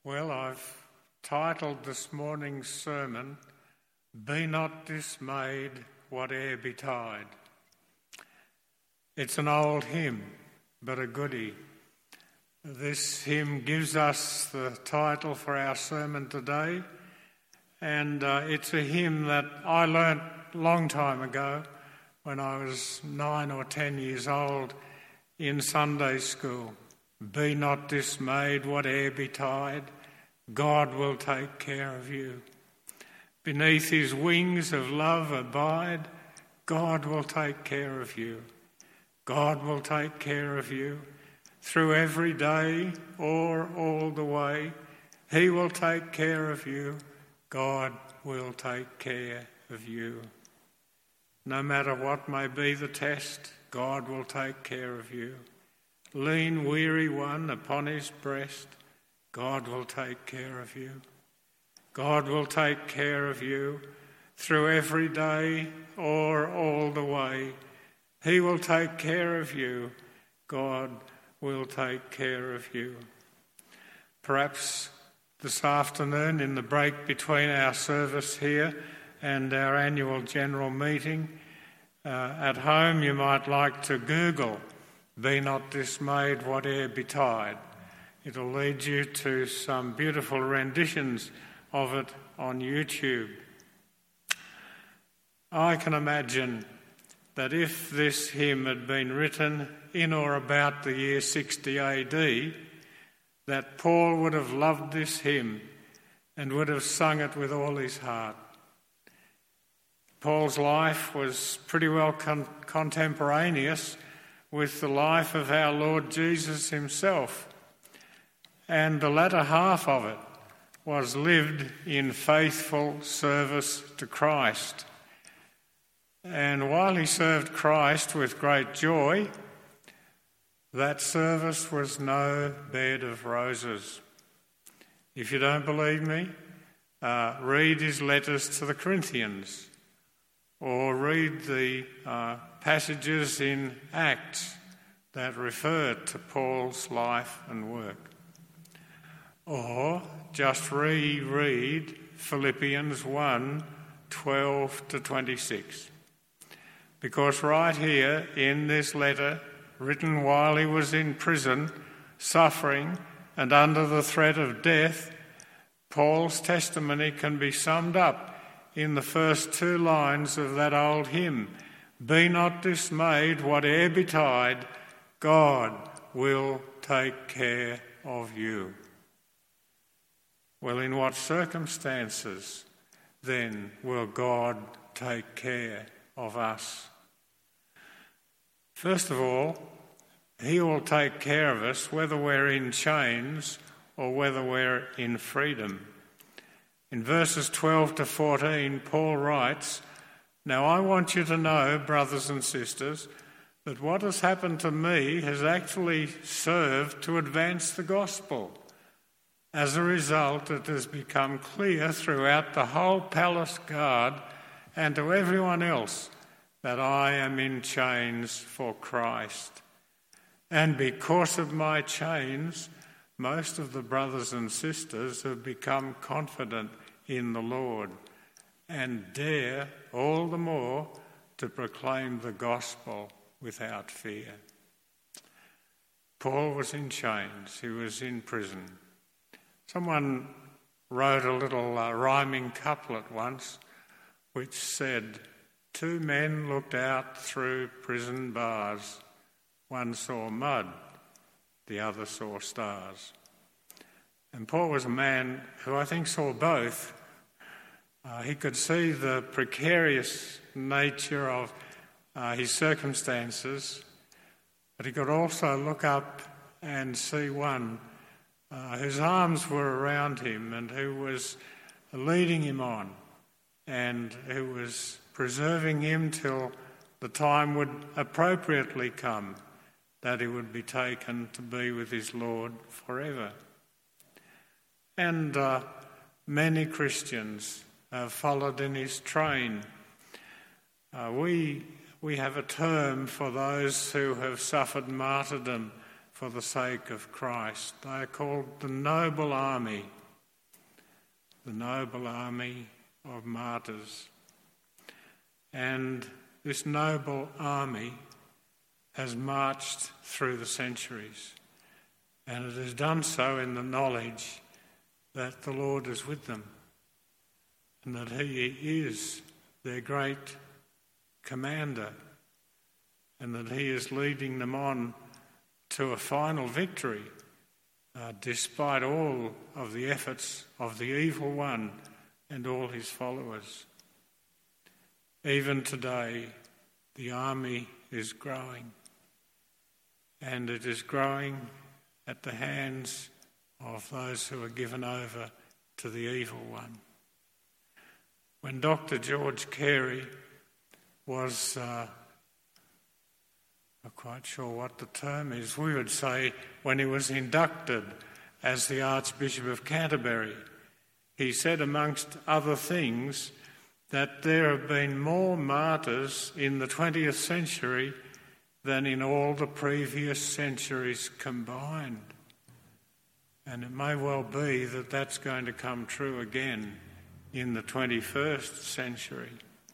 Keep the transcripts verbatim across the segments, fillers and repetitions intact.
Well, I've titled this morning's sermon, Be Not Dismayed, Whate'er Betide. It's an old hymn, but a goodie. This hymn gives us the title for our sermon today, and uh, it's a hymn that I learnt a long time ago when I was nine or ten years old in Sunday school. Be not dismayed, whate'er betide, God will take care of you. Beneath his wings of love abide, God will take care of you. God will take care of you. Through every day or all the way, he will take care of you. God will take care of you. No matter what may be the test, God will take care of you. Lean, weary one upon his breast, God will take care of you. God will take care of you through every day or all the way. He will take care of you. God will take care of you. Perhaps this afternoon, in the break between our service here and our annual general meeting, uh, at home you might like to Google, Be not dismayed, whate'er betide. It'll lead you to some beautiful renditions of it on YouTube. I can imagine that if this hymn had been written in or about the year sixty A D, that Paul would have loved this hymn and would have sung it with all his heart. Paul's life was pretty well con- contemporaneous with the life of our Lord Jesus himself, and the latter half of it was lived in faithful service to Christ. And while he served Christ with great joy, that service was no bed of roses. If you don't believe me, uh, read his letters to the Corinthians, or read the uh, passages in Acts that refer to Paul's life and work. Or just reread Philippians one, twelve to twenty-six. Because right here in this letter, written while he was in prison, suffering and under the threat of death, Paul's testimony can be summed up in the first two lines of that old hymn. Be not dismayed, whate'er betide, God will take care of you. Well, in what circumstances, then, will God take care of us? First of all, he will take care of us whether we're in chains or whether we're in freedom. In verses twelve to fourteen, Paul writes, Now I want you to know, brothers and sisters, that what has happened to me has actually served to advance the gospel. As a result, it has become clear throughout the whole palace guard and to everyone else that I am in chains for Christ. And because of my chains, most of the brothers and sisters have become confident in the Lord and dare all the more to proclaim the gospel without fear. Paul was in chains. He was in prison. Someone wrote a little uh, rhyming couplet once which said, Two men looked out through prison bars. One saw mud, the other saw stars. And Paul was a man who I think saw both. Uh, he could see the precarious nature of uh, his circumstances, but he could also look up and see one uh, whose arms were around him and who was leading him on and who was preserving him till the time would appropriately come that he would be taken to be with his Lord forever. And uh, many Christians have followed in his train. Uh, we, we have a term for those who have suffered martyrdom for the sake of Christ. They are called the noble army, the noble army of martyrs. And this noble army has marched through the centuries, and it has done so in the knowledge that the Lord is with them and that he is their great commander and that he is leading them on to a final victory, uh, despite all of the efforts of the evil one and all his followers. Even today, the army is growing, and it is growing at the hands of those who are given over to the evil one. When Doctor George Carey was, uh, not quite sure what the term is, we would say when he was inducted as the Archbishop of Canterbury, he said amongst other things that there have been more martyrs in the twentieth century than in all the previous centuries combined. And it may well be that that's going to come true again in the twenty-first century.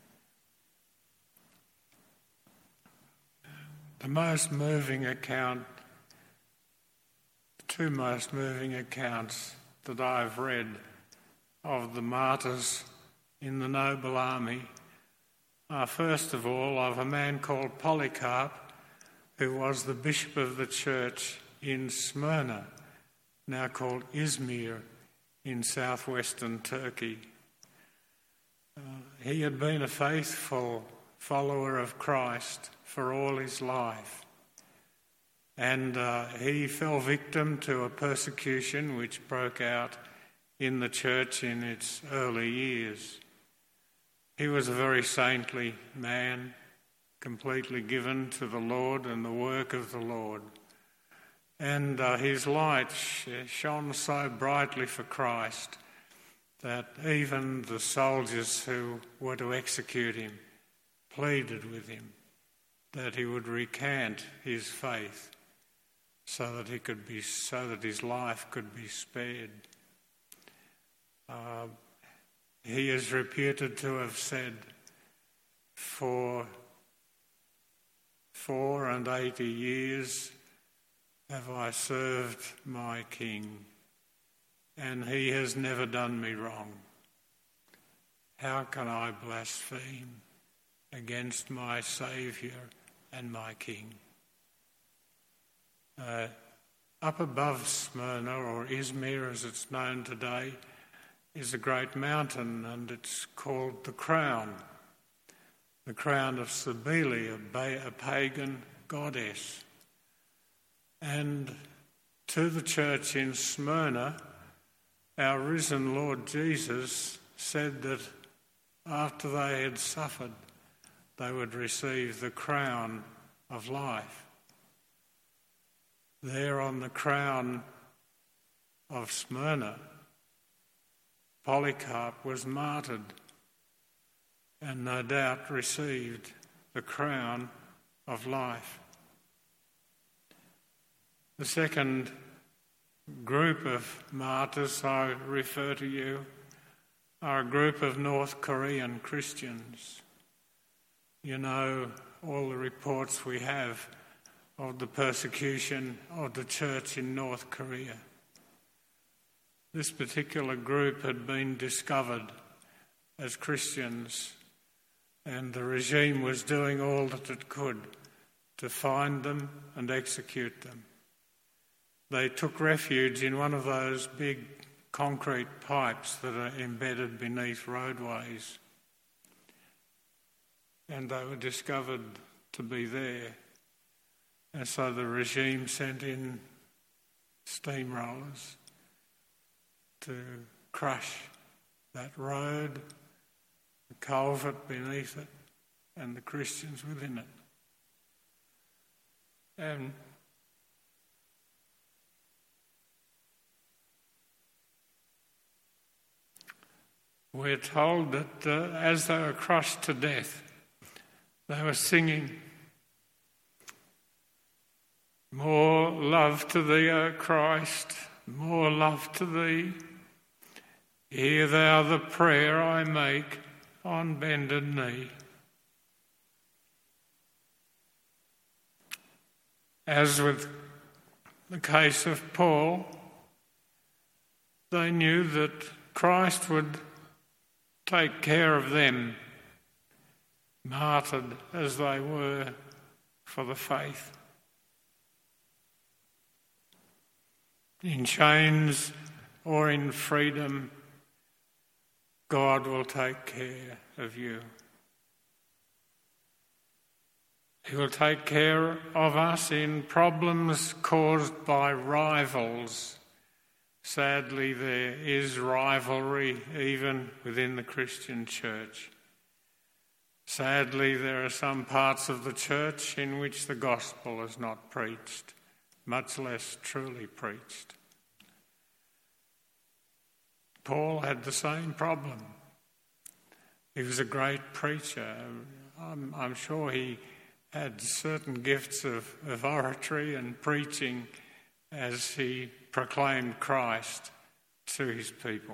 The most moving account, the two most moving accounts that I've read of the martyrs in the noble army are, first of all, of a man called Polycarp, who was the bishop of the church in Smyrna, now called Izmir, in southwestern Turkey. Uh, he had been a faithful follower of Christ for all his life, and uh, he fell victim to a persecution which broke out in the church in its early years. He was a very saintly man, completely given to the Lord and the work of the Lord. And uh, his light sh- shone so brightly for Christ that even the soldiers who were to execute him pleaded with him that he would recant his faith so that he could be, so that his life could be spared. Uh, he is reputed to have said, "For four and eighty years have I served my King, and he has never done me wrong. How can I blaspheme against my Saviour and my King?" Uh, up above Smyrna, or Izmir as it's known today, is a great mountain, and it's called the Crown, the Crown of Cybele, a, ba- a pagan goddess. And to the church in Smyrna, our risen Lord Jesus said that after they had suffered, they would receive the crown of life. There on the crown of Smyrna, Polycarp was martyred and no doubt received the crown of life. The second group of martyrs I refer to you are a group of North Korean Christians. You know all the reports we have of the persecution of the church in North Korea. This particular group had been discovered as Christians, and the regime was doing all that it could to find them and execute them. They took refuge in one of those big concrete pipes that are embedded beneath roadways, and they were discovered to be there. And so the regime sent in steamrollers to crush that road, the culvert beneath it, and the Christians within it. And we're told that uh, as they were crushed to death, they were singing, More love to thee, O Christ, more love to thee. Hear thou the prayer I make on bended knee. As with the case of Paul, they knew that Christ would take care of them, martyred as they were for the faith. In chains or in freedom, God will take care of you. He will take care of us in problems caused by rivals. Sadly, there is rivalry even within the Christian church. Sadly, there are some parts of the church in which the gospel is not preached, much less truly preached. Paul had the same problem. He was a great preacher. I'm, I'm sure he had certain gifts of, of oratory and preaching as he proclaimed Christ to his people.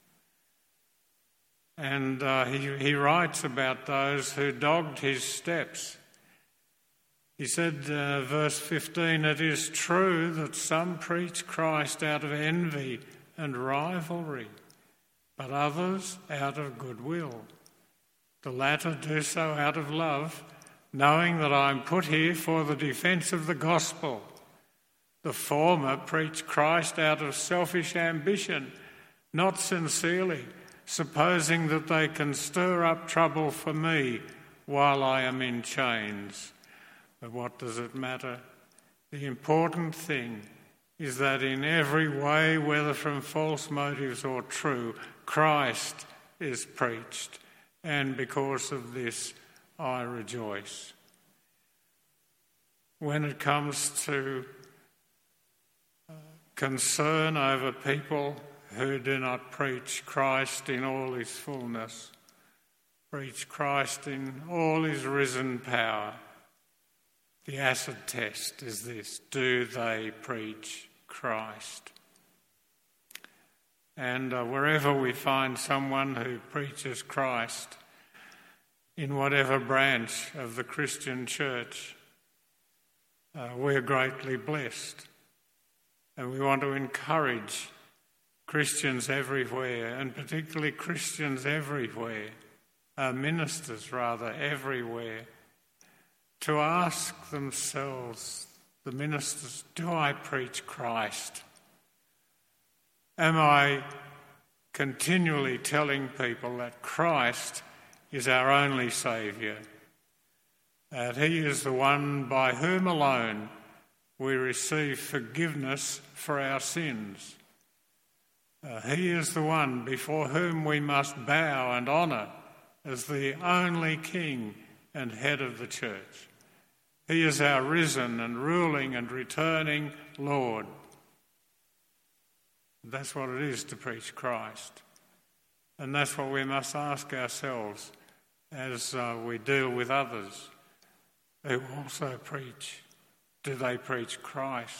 And uh, he, he writes about those who dogged his steps. He said, uh, verse fifteen, "It is true that some preach Christ out of envy and rivalry, but others out of goodwill. The latter do so out of love, knowing that I am put here for the defence of the gospel. The former preach Christ out of selfish ambition, not sincerely, supposing that they can stir up trouble for me while I am in chains. But what does it matter? The important thing is that in every way, whether from false motives or true, Christ is preached, and because of this I rejoice." When it comes to concern over people who do not preach Christ in all his fullness, preach Christ in all his risen power, the acid test is this: do they preach Christ? And uh, wherever we find someone who preaches Christ, in whatever branch of the Christian church, uh, we're greatly blessed. And we want to encourage Christians everywhere, and particularly Christians everywhere, uh, ministers rather, everywhere, to ask themselves, the ministers, do I preach Christ? Am I continually telling people that Christ is our only Saviour, that he is the one by whom alone we receive forgiveness for our sins? Uh, he is the one before whom we must bow and honour as the only King and head of the church. He is our risen and ruling and returning Lord. That's what it is to preach Christ. And that's what we must ask ourselves as uh, we deal with others who also preach. Do they preach Christ?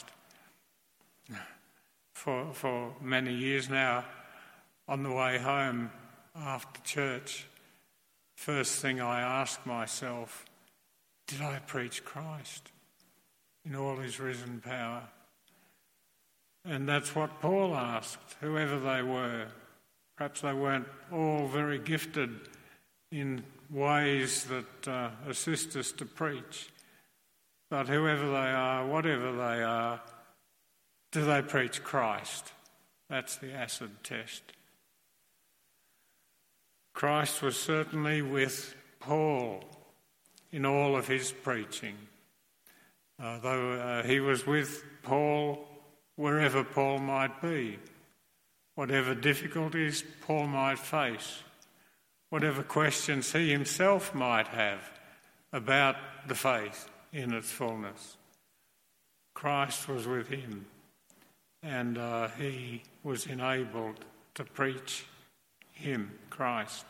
For, for many years now, on the way home after church, first thing I ask myself, did I preach Christ in all his risen power? And that's what Paul asked, whoever they were. Perhaps they weren't all very gifted in ways that uh, assist us to preach. But whoever they are, whatever they are, do they preach Christ? That's the acid test. Christ was certainly with Paul in all of his preaching. Uh, though uh, he was with Paul wherever Paul might be, whatever difficulties Paul might face, whatever questions he himself might have about the faith in its fullness. Christ was with him, and uh, he was enabled to preach him, Christ.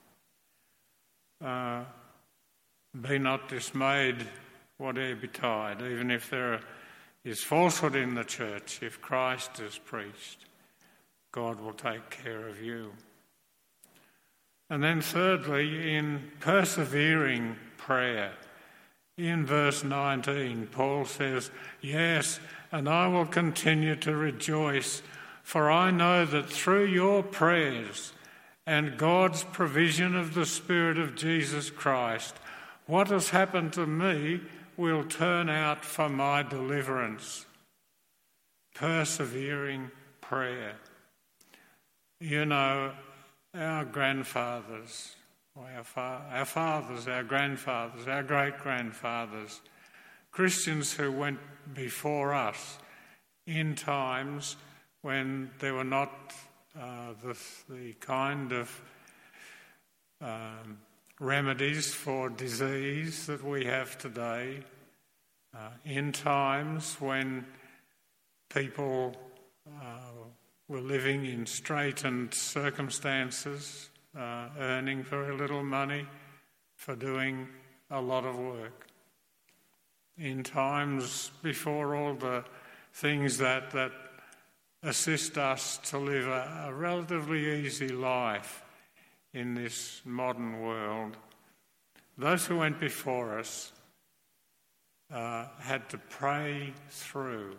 Uh, be not dismayed, whate'er betide, even if there are is falsehood in the church, if Christ is preached, God will take care of you. And then thirdly, in persevering prayer, in verse nineteen, Paul says, "Yes, and I will continue to rejoice, for I know that through your prayers and God's provision of the Spirit of Jesus Christ, what has happened to me will turn out for my deliverance." Persevering prayer. You know, our grandfathers, our, fa- our fathers, our grandfathers, our great-grandfathers, Christians who went before us in times when there were not uh, the, the kind of um, remedies for disease that we have today, uh, in times when people uh, were living in straitened circumstances, uh, earning very little money for doing a lot of work. In times before all the things that, that assist us to live a, a relatively easy life in this modern world, those who went before us uh, had to pray through.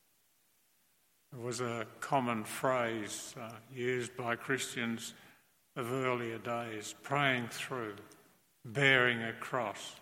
It was a common phrase uh, used by Christians of earlier days, praying through, bearing a cross.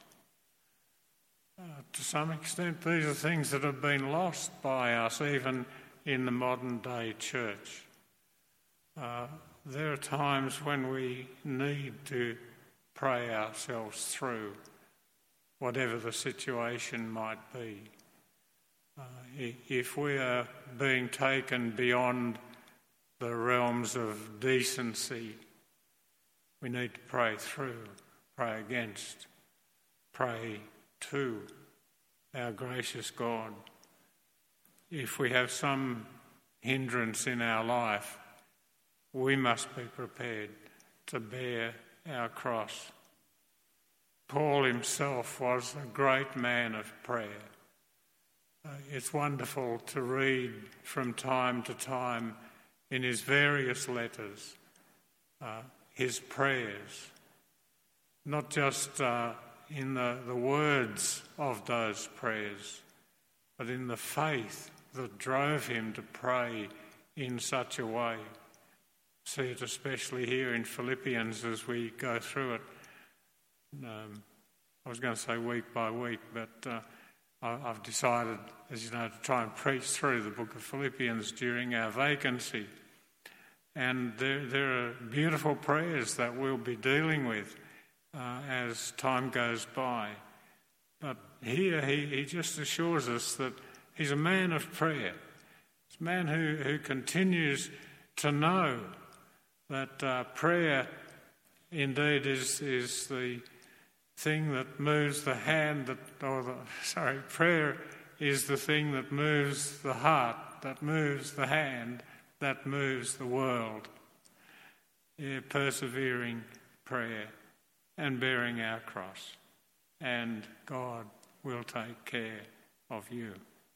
Uh, to some extent, these are things that have been lost by us, even in the modern day church. Uh, there are times when we need to pray ourselves through whatever the situation might be. Uh, if we are being taken beyond the realms of decency, we need to pray through, pray against, pray to our gracious God. If we have some hindrance in our life, we must be prepared to bear our cross. Paul himself was a great man of prayer. Uh, it's wonderful to read from time to time in his various letters uh, his prayers, not just uh, in the, the words of those prayers, but in the faith that drove him to pray in such a way. See it especially here in Philippians as we go through it. Um, I was going to say week by week, but uh, I've decided, as you know, to try and preach through the book of Philippians during our vacancy. And there, there are beautiful prayers that we'll be dealing with uh, as time goes by. But here he, he just assures us that he's a man of prayer. He's a man who, who continues to know that uh, prayer indeed is, is the thing that moves the hand, that, or the, sorry, prayer is the thing that moves the heart, that moves the hand, that moves the world. Yeah, persevering prayer and bearing our cross, and God will take care of you.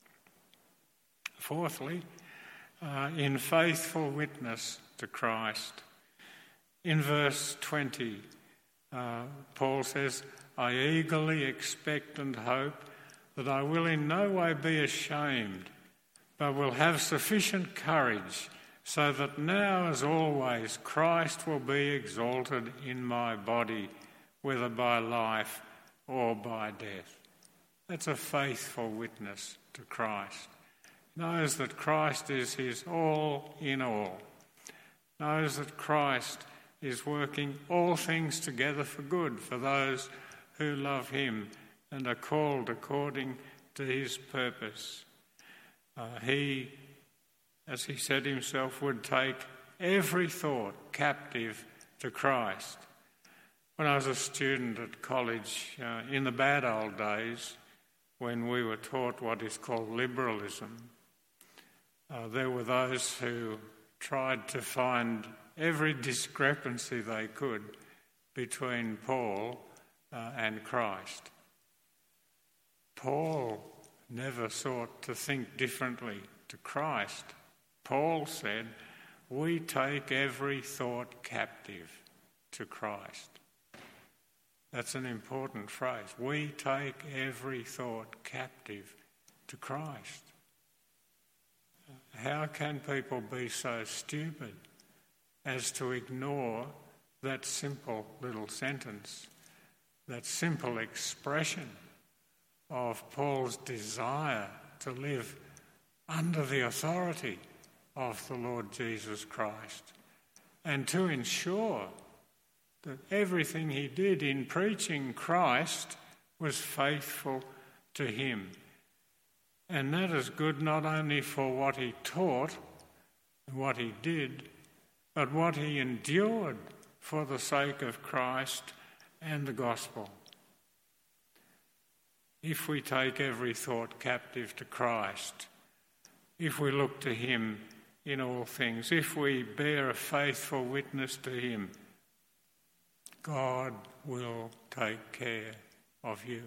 Fourthly, uh, in faithful witness to Christ. In verse twenty, uh, Paul says, "I eagerly expect and hope that I will in no way be ashamed, but will have sufficient courage, so that now as always Christ will be exalted in my body, whether by life or by death." That's a faithful witness to Christ. Knows that Christ is his all in all. Knows that Christ is working all things together for good for those who love him and are called according to his purpose. Uh, he, as he said himself, would take every thought captive to Christ. When I was a student at college, uh, in the bad old days, when we were taught what is called liberalism, uh, there were those who tried to find every discrepancy they could between Paul uh, and Christ. Paul, never sought to think differently to Christ. Paul said, we take every thought captive to Christ. That's an important phrase. We take every thought captive to Christ. How can people be so stupid as to ignore that simple little sentence, that simple expression of Paul's desire to live under the authority of the Lord Jesus Christ, and to ensure that everything he did in preaching Christ was faithful to him. And that is good not only for what he taught and what he did, but what he endured for the sake of Christ and the gospel. If we take every thought captive to Christ, if we look to him in all things, if we bear a faithful witness to him, God will take care of you.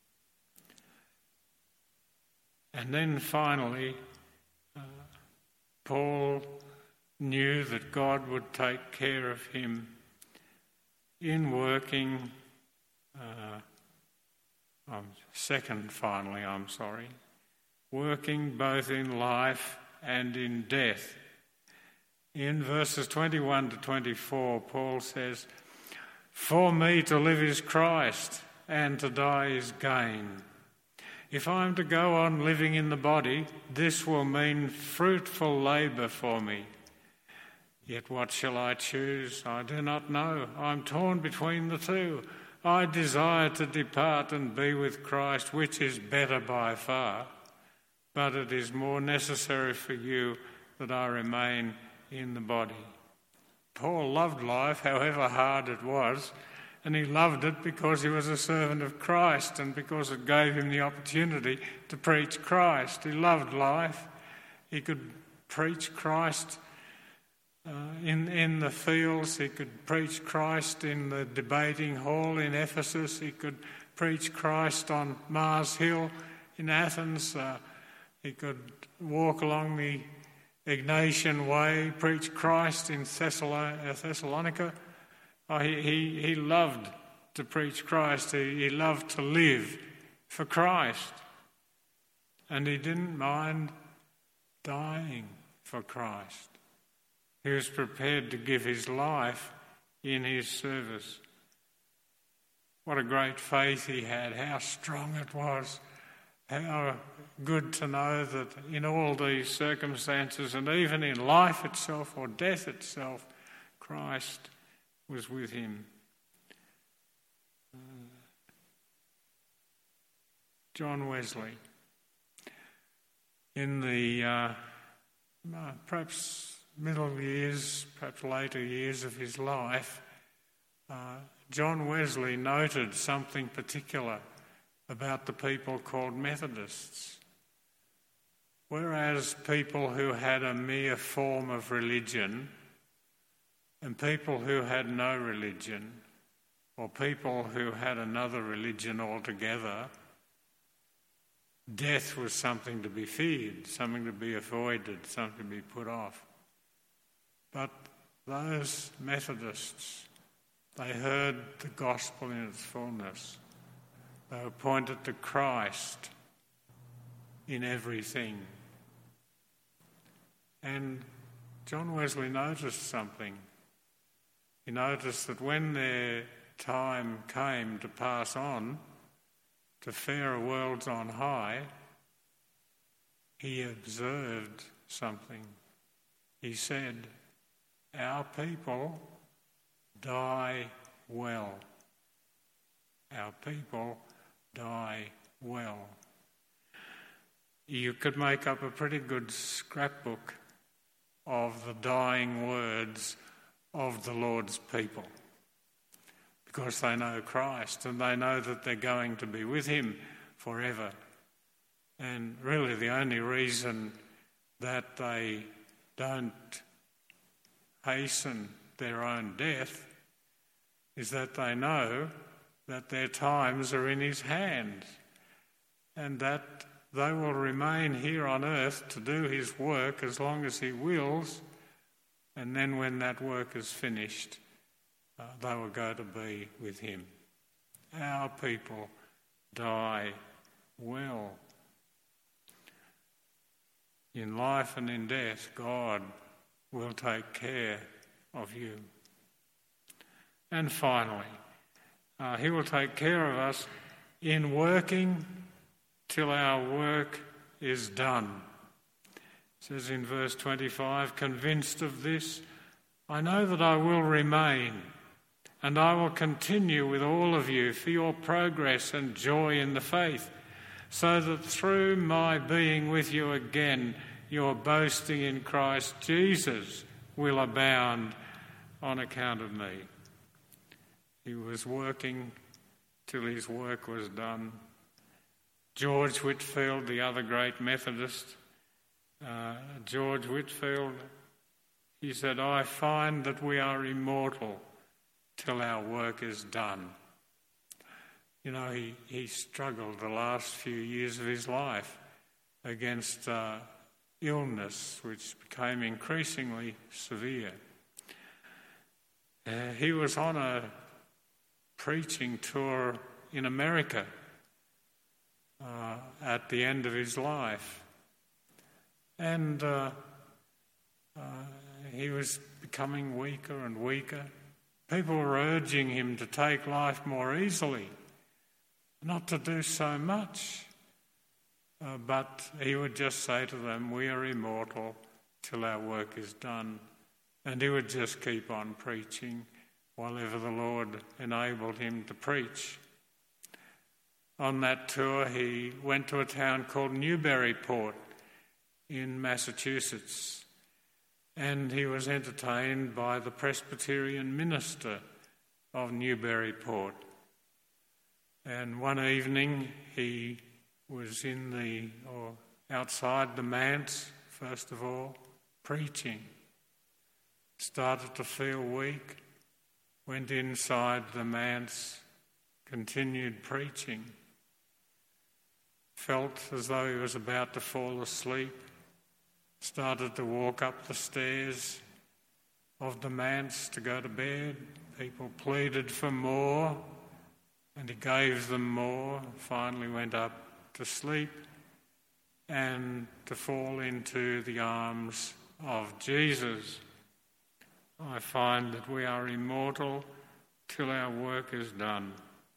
And then finally, uh, Paul knew that God would take care of him in working, uh, um, second finally, I'm sorry, working both in life and in death. In verses twenty-one to twenty-four, Paul says, for me to live is Christ, and to die is gain. If I am to go on living in the body, this will mean fruitful labour for me. Yet what shall I choose? I do not know. I am torn between the two. I desire to depart and be with Christ, which is better by far. But it is more necessary for you that I remain in the body. Paul loved life, however hard it was, and he loved it because he was a servant of Christ and because it gave him the opportunity to preach Christ. He loved life. He could preach Christ uh, in, in the fields. He could preach Christ in the debating hall in Ephesus. He could preach Christ on Mars Hill in Athens. Uh, he could walk along the Ignatian Way, preach Christ in Thessalonica. Oh, he, he, he loved to preach Christ. He, he loved to live for Christ. And he didn't mind dying for Christ. He was prepared to give his life in his service. What a great faith he had, how strong it was. How good to know that in all these circumstances, and even in life itself or death itself, Christ was with him. John Wesley, in the uh, perhaps middle years, perhaps later years of his life, uh, John Wesley noted something particular about the people called Methodists. Whereas people who had a mere form of religion and people who had no religion, or people who had another religion altogether, death was something to be feared, something to be avoided, something to be put off. But those Methodists, they heard the gospel in its fullness. They were pointed to Christ in everything. And John Wesley noticed something. He noticed that when their time came to pass on to fairer worlds on high, he observed something. He said, our people die well. Our people die well. You could make up a pretty good scrapbook of the dying words of the Lord's people, because they know Christ and they know that they're going to be with him forever. And really the only reason that they don't hasten their own death is that they know that their times are in his hands, and that they will remain here on earth to do his work as long as he wills, and then when that work is finished, uh, they will go to be with him. Our people die well. In life and in death, God will take care of you. And finally, uh, he will take care of us in working till our work is done. It says in verse twenty-five, "Convinced of this, I know that I will remain, and I will continue with all of you for your progress and joy in the faith, so that through my being with you again, your boasting in Christ Jesus will abound on account of me." He was working till his work was done. George Whitfield, the other great Methodist, uh, George Whitfield, he said, "I find that we are immortal till our work is done." You know, he, he struggled the last few years of his life against uh, illness, which became increasingly severe. Uh, he was on a preaching tour in America uh, at the end of his life. And uh, uh, he was becoming weaker and weaker. People were urging him to take life more easily, not to do so much. Uh, but he would just say to them, "We are immortal till our work is done." And he would just keep on preaching while ever the Lord enabled him to preach. On that tour, he went to a town called Newburyport in Massachusetts, and he was entertained by the Presbyterian minister of Newburyport. And one evening, he was in the, or outside the manse, first of all, preaching. Started to feel weak, went inside the manse, continued preaching. Felt as though he was about to fall asleep, started to walk up the stairs of the manse to go to bed. People pleaded for more, and he gave them more, finally went up to sleep and to fall into the arms of Jesus. I find that we are immortal till our work is done.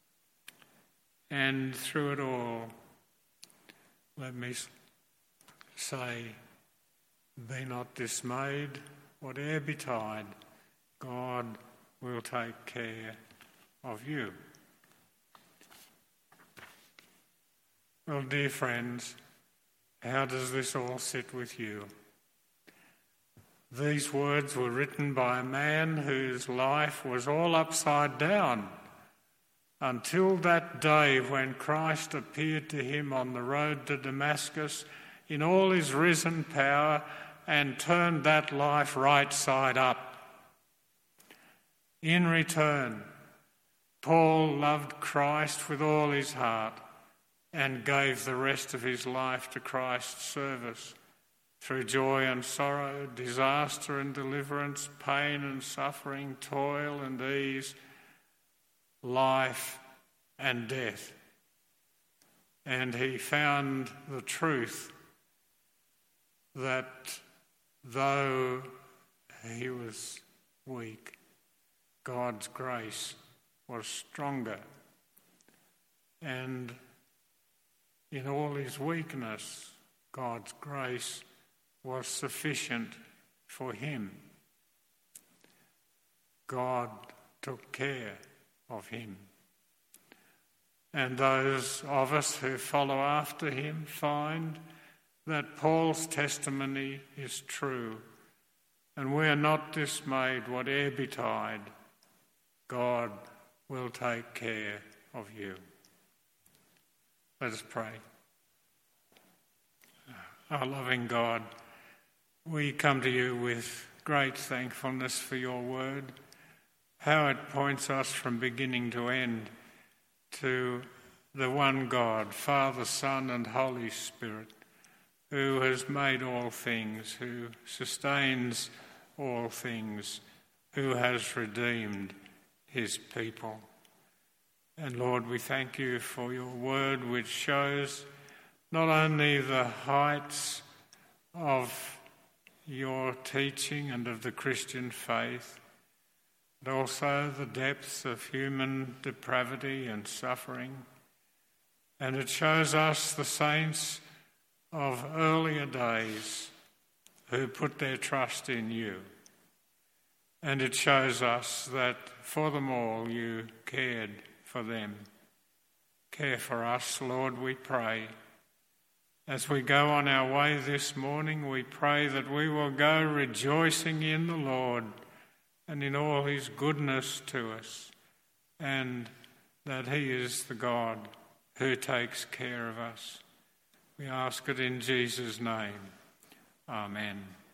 And through it all, let me say, be not dismayed, whate'er betide, God will take care of you. Well, dear friends, how does this all sit with you? These words were written by a man whose life was all upside down until that day when Christ appeared to him on the road to Damascus in all his risen power and turned that life right side up. In return, Paul loved Christ with all his heart and gave the rest of his life to Christ's service. Through joy and sorrow, disaster and deliverance, pain and suffering, toil and ease, life and death. And he found the truth that though he was weak, God's grace was stronger. And in all his weakness, God's grace was sufficient for him. God took care of him. And those of us who follow after him find that Paul's testimony is true, and we are not dismayed whate'er betide. God will take care of you. Let us pray. Our loving God, we come to you with great thankfulness for your word, how it points us from beginning to end to the one God, Father, Son and Holy Spirit, who has made all things, who sustains all things, who has redeemed his people. And Lord, we thank you for your word, which shows not only the heights of your teaching and of the Christian faith, but also the depths of human depravity and suffering. And it shows us the saints of earlier days who put their trust in you. And it shows us that for them all you cared for them. Care for us, Lord, we pray. As we go on our way this morning, we pray that we will go rejoicing in the Lord and in all his goodness to us, and that he is the God who takes care of us. We ask it in Jesus' name. Amen.